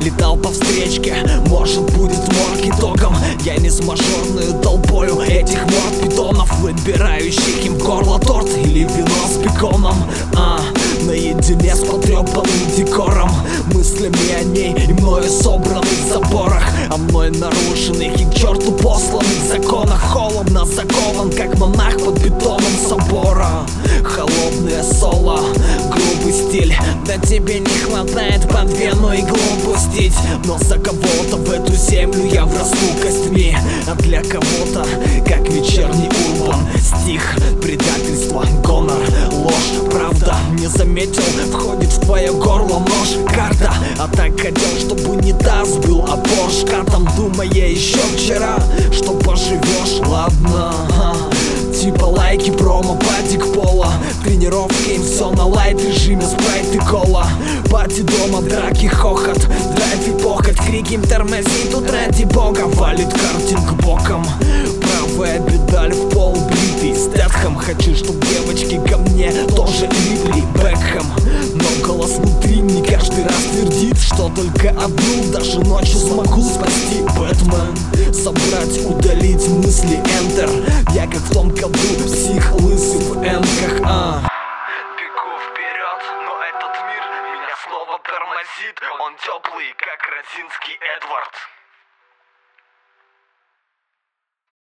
летал по встречке, может будет морг итогом. Я не с мажорную толпою этих морд питонов, выбирающих им в горло торт или вино с беконом. Наедине с потрепанным декором, мыслями о ней и мною собранных заборах, а мной нарушенных и к черту посланных законах. Холодно закован, как монах под бетоном собора. Холодное соло, грубый стиль, да тебе не хватает под вену иглу пустить. Но за кого-то в эту землю я врасту костьми, а для кого-то, как вечерний урбан, стих, предательство, гонор, ложь, правда. Не заметил, входит в твое горло нож, карта. А так хотел, чтобы унитаз был опоршкатом, думая еще вчера, что поживешь, ладно. Типа лайки, промо, патик пола, тренировки, им все на лайт режиме, спрайт и кола. Пати дома, драки, хохот, драйв и похоть, крик им тормозит, тут ради бога валит картинг боком. Правая педаль в пол бритый Стэтхэм. Хочу, чтоб девочки ко мне тоже липли Бекхэм. Но голос внутри мне каждый раз твердит, что только одну даже ночью смогу спасти. Бэтмен. Собрать, удалить мысли, Enter. Я как в том году псих лысый в энках. Бегу вперед, но этот мир меня снова тормозит. Он теплый, как Розинский Эдвард.